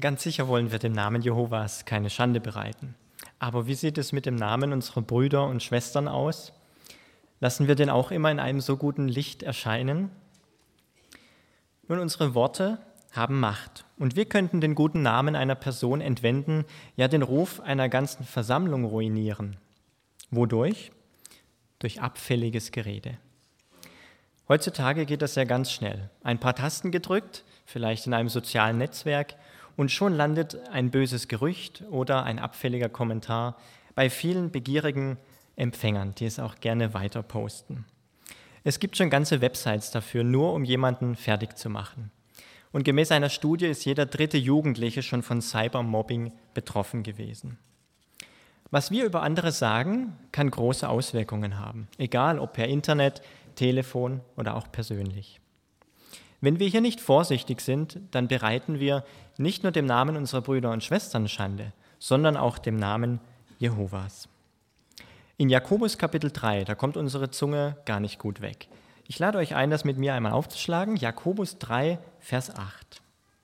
Ganz sicher wollen wir dem Namen Jehovas keine Schande bereiten. Aber wie sieht es mit dem Namen unserer Brüder und Schwestern aus? Lassen wir den auch immer in einem so guten Licht erscheinen? Nun, unsere Worte haben Macht und wir könnten den guten Namen einer Person entwenden, ja den Ruf einer ganzen Versammlung ruinieren. Wodurch? Durch abfälliges Gerede. Heutzutage geht das ja ganz schnell. Ein paar Tasten gedrückt, vielleicht in einem sozialen Netzwerk, und schon landet ein böses Gerücht oder ein abfälliger Kommentar bei vielen begierigen Empfängern, die es auch gerne weiter posten. Es gibt schon ganze Websites dafür, nur um jemanden fertig zu machen. Und gemäß einer Studie ist jeder 3. Jugendliche schon von Cybermobbing betroffen gewesen. Was wir über andere sagen, kann große Auswirkungen haben, egal ob per Internet, Telefon oder auch persönlich. Wenn wir hier nicht vorsichtig sind, dann bereiten wir nicht nur dem Namen unserer Brüder und Schwestern Schande, sondern auch dem Namen Jehovas. In Jakobus Kapitel 3, da kommt unsere Zunge gar nicht gut weg. Ich lade euch ein, das mit mir einmal aufzuschlagen. Jakobus 3, Vers 8.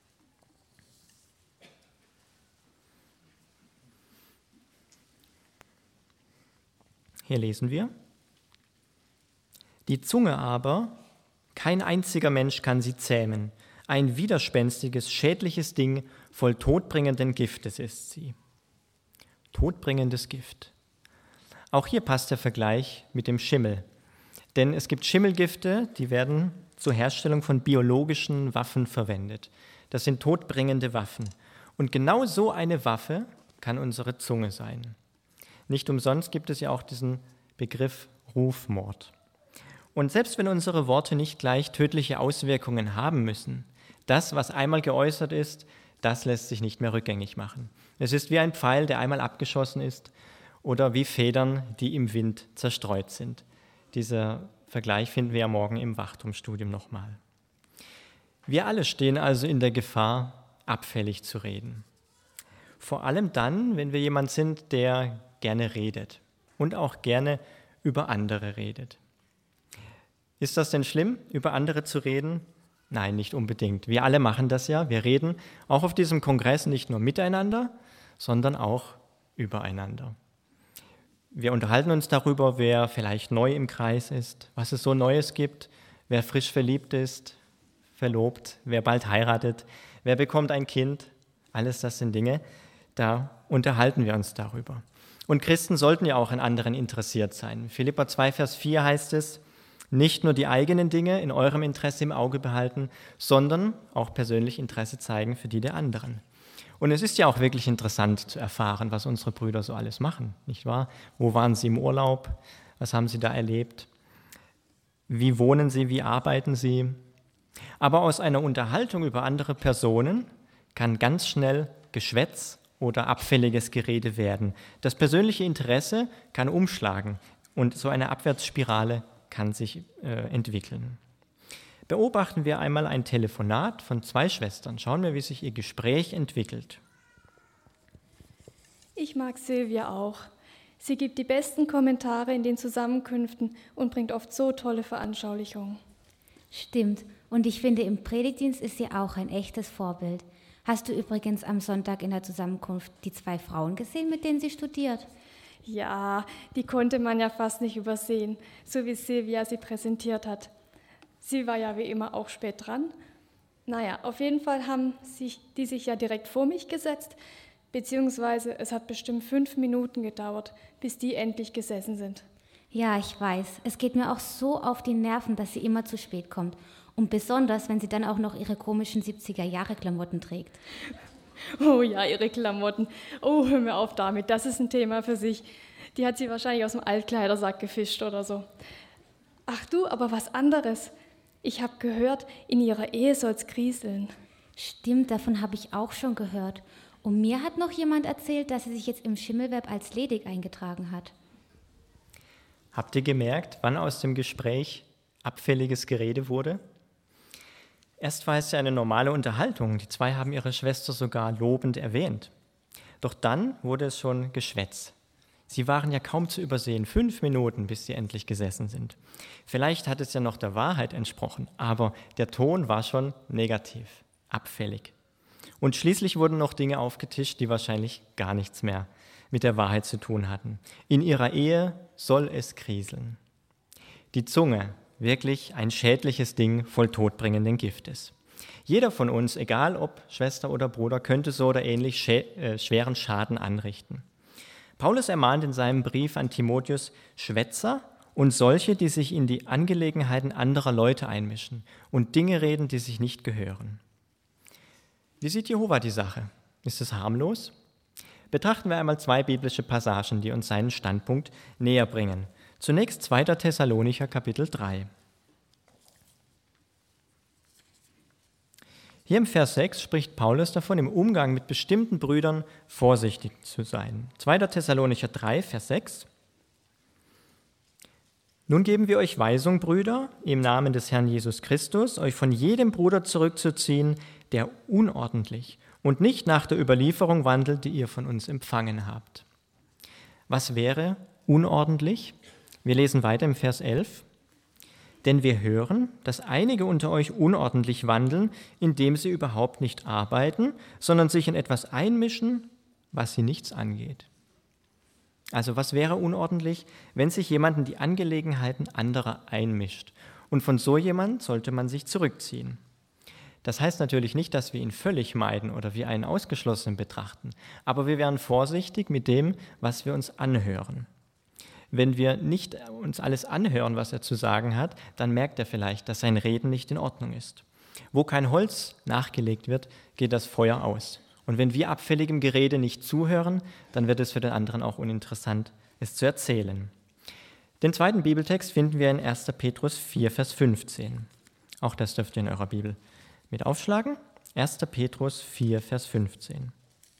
Hier lesen wir: Die Zunge aber, kein einziger Mensch kann sie zähmen. Ein widerspenstiges, schädliches Ding, voll todbringenden Giftes ist sie. Todbringendes Gift. Auch hier passt der Vergleich mit dem Schimmel. Denn es gibt Schimmelgifte, die werden zur Herstellung von biologischen Waffen verwendet. Das sind todbringende Waffen. Und genau so eine Waffe kann unsere Zunge sein. Nicht umsonst gibt es ja auch diesen Begriff Rufmord. Und selbst wenn unsere Worte nicht gleich tödliche Auswirkungen haben müssen, das, was einmal geäußert ist, das lässt sich nicht mehr rückgängig machen. Es ist wie ein Pfeil, der einmal abgeschossen ist, oder wie Federn, die im Wind zerstreut sind. Dieser Vergleich finden wir ja morgen im Wachtumstudium nochmal. Wir alle stehen also in der Gefahr, abfällig zu reden. Vor allem dann, wenn wir jemand sind, der gerne redet und auch gerne über andere redet. Ist das denn schlimm, über andere zu reden? Nein, nicht unbedingt. Wir alle machen das ja. Wir reden auch auf diesem Kongress nicht nur miteinander, sondern auch übereinander. Wir unterhalten uns darüber, wer vielleicht neu im Kreis ist, was es so Neues gibt, wer frisch verliebt ist, verlobt, wer bald heiratet, wer bekommt ein Kind. Alles das sind Dinge, da unterhalten wir uns darüber. Und Christen sollten ja auch an anderen interessiert sein. Philipper 2, Vers 4 heißt es: Nicht nur die eigenen Dinge in eurem Interesse im Auge behalten, sondern auch persönlich Interesse zeigen für die der anderen. Und es ist ja auch wirklich interessant zu erfahren, was unsere Brüder so alles machen, nicht wahr? Wo waren sie im Urlaub? Was haben sie da erlebt? Wie wohnen sie? Wie arbeiten sie? Aber aus einer Unterhaltung über andere Personen kann ganz schnell Geschwätz oder abfälliges Gerede werden. Das persönliche Interesse kann umschlagen und so eine Abwärtsspirale kann sich entwickeln. Beobachten wir einmal ein Telefonat von 2 Schwestern. Schauen wir, wie sich ihr Gespräch entwickelt. Ich mag Silvia auch. Sie gibt die besten Kommentare in den Zusammenkünften und bringt oft so tolle Veranschaulichungen. Stimmt. Und ich finde, im Predigtdienst ist sie auch ein echtes Vorbild. Hast du übrigens am Sonntag in der Zusammenkunft die 2 Frauen gesehen, mit denen sie studiert? Ja, die konnte man ja fast nicht übersehen, so wie Silvia sie präsentiert hat. Sie war ja wie immer auch spät dran. Naja, auf jeden Fall haben die sich ja direkt vor mich gesetzt, beziehungsweise es hat bestimmt 5 Minuten gedauert, bis die endlich gesessen sind. Ja, ich weiß. Es geht mir auch so auf die Nerven, dass sie immer zu spät kommt. Und besonders, wenn sie dann auch noch ihre komischen 70er-Jahre-Klamotten trägt. Oh ja, ihre Klamotten. Oh, hör mir auf damit, das ist ein Thema für sich. Die hat sie wahrscheinlich aus dem Altkleidersack gefischt oder so. Ach du, aber was anderes. Ich habe gehört, in ihrer Ehe soll's kriseln. Stimmt, davon habe ich auch schon gehört. Und mir hat noch jemand erzählt, dass sie sich jetzt im Schimmelweb als ledig eingetragen hat. Habt ihr gemerkt, wann aus dem Gespräch abfälliges Gerede wurde? Erst war es ja eine normale Unterhaltung. Die 2 haben ihre Schwester sogar lobend erwähnt. Doch dann wurde es schon Geschwätz. Sie waren ja kaum zu übersehen, 5 Minuten, bis sie endlich gesessen sind. Vielleicht hat es ja noch der Wahrheit entsprochen, aber der Ton war schon negativ, abfällig. Und schließlich wurden noch Dinge aufgetischt, die wahrscheinlich gar nichts mehr mit der Wahrheit zu tun hatten. In ihrer Ehe soll es kriseln. Die Zunge, wirklich ein schädliches Ding voll todbringenden Giftes. Jeder von uns, egal ob Schwester oder Bruder, könnte so oder ähnlich schweren Schaden anrichten. Paulus ermahnt in seinem Brief an Timotheus Schwätzer und solche, die sich in die Angelegenheiten anderer Leute einmischen und Dinge reden, die sich nicht gehören. Wie sieht Jehova die Sache? Ist es harmlos? Betrachten wir einmal 2 biblische Passagen, die uns seinen Standpunkt näher bringen. Zunächst 2. Thessalonicher Kapitel 3. Hier im Vers 6 spricht Paulus davon, im Umgang mit bestimmten Brüdern vorsichtig zu sein. 2. Thessalonicher 3, Vers 6. Nun geben wir euch Weisung, Brüder, im Namen des Herrn Jesus Christus, euch von jedem Bruder zurückzuziehen, der unordentlich und nicht nach der Überlieferung wandelt, die ihr von uns empfangen habt. Was wäre unordentlich? Wir lesen weiter im Vers 11. Denn wir hören, dass einige unter euch unordentlich wandeln, indem sie überhaupt nicht arbeiten, sondern sich in etwas einmischen, was sie nichts angeht. Also was wäre unordentlich, wenn sich jemand in die Angelegenheiten anderer einmischt? Und von so jemand sollte man sich zurückziehen. Das heißt natürlich nicht, dass wir ihn völlig meiden oder wie einen Ausgeschlossenen betrachten, aber wir wären vorsichtig mit dem, was wir uns anhören. Wenn wir nicht uns alles anhören, was er zu sagen hat, dann merkt er vielleicht, dass sein Reden nicht in Ordnung ist. Wo kein Holz nachgelegt wird, geht das Feuer aus. Und wenn wir abfälligem Gerede nicht zuhören, dann wird es für den anderen auch uninteressant, es zu erzählen. Den zweiten Bibeltext finden wir in 1. Petrus 4, Vers 15. Auch das dürft ihr in eurer Bibel mit aufschlagen. 1. Petrus 4, Vers 15.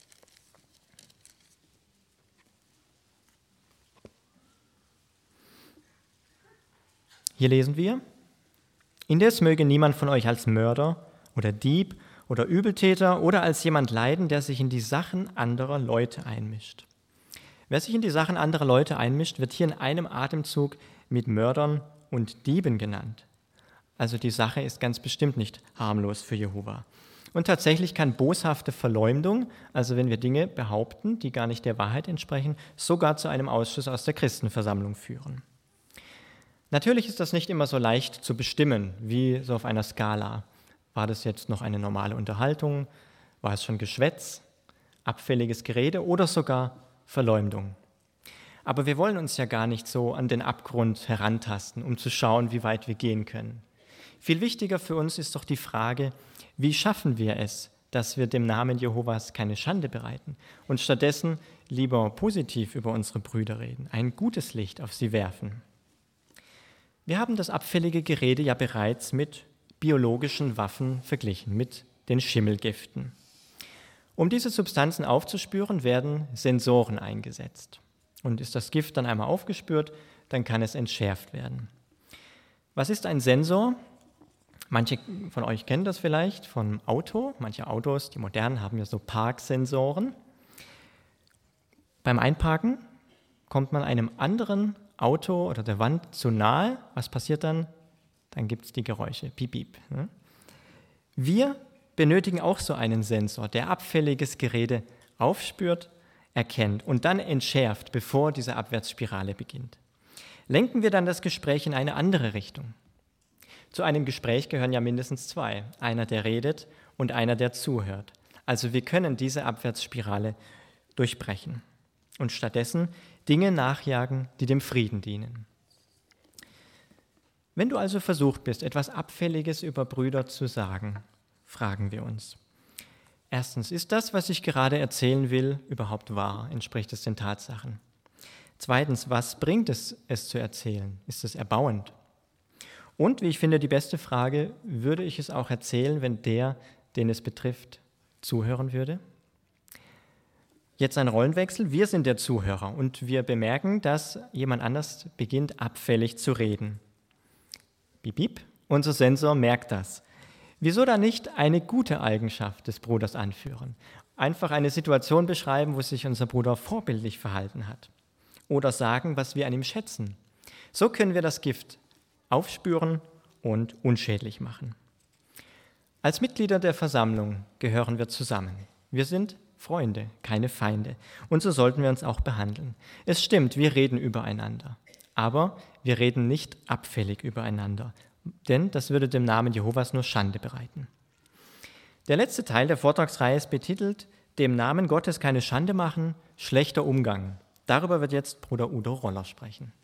Hier lesen wir: Indes möge niemand von euch als Mörder oder Dieb oder Übeltäter oder als jemand leiden, der sich in die Sachen anderer Leute einmischt. Wer sich in die Sachen anderer Leute einmischt, wird hier in einem Atemzug mit Mördern und Dieben genannt. Also die Sache ist ganz bestimmt nicht harmlos für Jehova. Und tatsächlich kann boshafte Verleumdung, also wenn wir Dinge behaupten, die gar nicht der Wahrheit entsprechen, sogar zu einem Ausschluss aus der Christenversammlung führen. Natürlich ist das nicht immer so leicht zu bestimmen, wie so auf einer Skala. War das jetzt noch eine normale Unterhaltung? War es schon Geschwätz, abfälliges Gerede oder sogar Verleumdung? Aber wir wollen uns ja gar nicht so an den Abgrund herantasten, um zu schauen, wie weit wir gehen können. Viel wichtiger für uns ist doch die Frage, wie schaffen wir es, dass wir dem Namen Jehovas keine Schande bereiten und stattdessen lieber positiv über unsere Brüder reden, ein gutes Licht auf sie werfen. Wir haben das abfällige Gerede ja bereits mit biologischen Waffen verglichen, mit den Schimmelgiften. Um diese Substanzen aufzuspüren, werden Sensoren eingesetzt. Und ist das Gift dann einmal aufgespürt, dann kann es entschärft werden. Was ist ein Sensor? Manche von euch kennen das vielleicht vom Auto. Manche Autos, die modernen, haben ja so Parksensoren. Beim Einparken kommt man einem anderen Auto oder der Wand zu nahe. Was passiert dann? Dann gibt es die Geräusche, piep, piep. Wir benötigen auch so einen Sensor, der abfälliges Gerede aufspürt, erkennt und dann entschärft, bevor diese Abwärtsspirale beginnt. Lenken wir dann das Gespräch in eine andere Richtung. Zu einem Gespräch gehören ja mindestens 2, einer, der redet und einer, der zuhört. Also wir können diese Abwärtsspirale durchbrechen und stattdessen Dinge nachjagen, die dem Frieden dienen. Wenn du also versucht bist, etwas Abfälliges über Brüder zu sagen, fragen wir uns. Erstens, ist das, was ich gerade erzählen will, überhaupt wahr? Entspricht es den Tatsachen? Zweitens, was bringt es zu erzählen? Ist es erbauend? Und, wie ich finde, die beste Frage, würde ich es auch erzählen, wenn der, den es betrifft, zuhören würde? Jetzt ein Rollenwechsel. Wir sind der Zuhörer und wir bemerken, dass jemand anders beginnt, abfällig zu reden. Piep, piep. Unser Sensor merkt das. Wieso dann nicht eine gute Eigenschaft des Bruders anführen? Einfach eine Situation beschreiben, wo sich unser Bruder vorbildlich verhalten hat. Oder sagen, was wir an ihm schätzen. So können wir das Gift aufspüren und unschädlich machen. Als Mitglieder der Versammlung gehören wir zusammen. Wir sind Freunde, keine Feinde. Und so sollten wir uns auch behandeln. Es stimmt, wir reden übereinander. Aber wir reden nicht abfällig übereinander, denn das würde dem Namen Jehovas nur Schande bereiten. Der letzte Teil der Vortragsreihe ist betitelt »Dem Namen Gottes keine Schande machen, schlechter Umgang«. Darüber wird jetzt Bruder Udo Roller sprechen.